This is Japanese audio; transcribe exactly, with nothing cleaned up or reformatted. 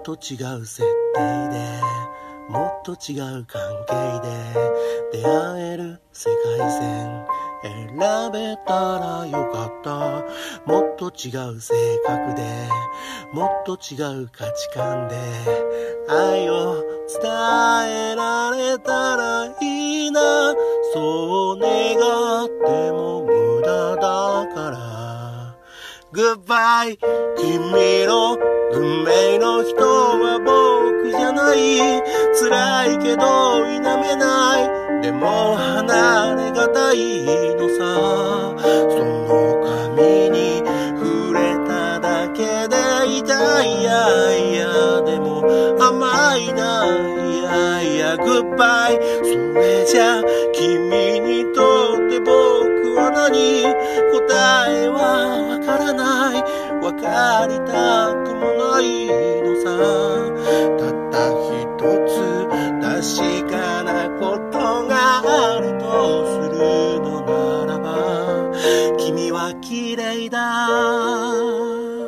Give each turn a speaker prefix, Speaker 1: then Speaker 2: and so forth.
Speaker 1: と違う設定でもっと違う関係で出会える世界線選べたらよかった。もっと違う性格でもっと違う価値観で愛を伝えられたらいいな。そう願っても無駄だから。 Goodbye 君の運命の人は僕じゃない。辛いけど否めない。でも離れがたいのさ。その髪に触れただけで痛い。いやいやでも甘いな。いやいや Goodbye それじゃ君にとって僕は何。答えはわからない。わかりたくもないのさ。たった一つ確かなことがあるとするのならば君は綺麗だ。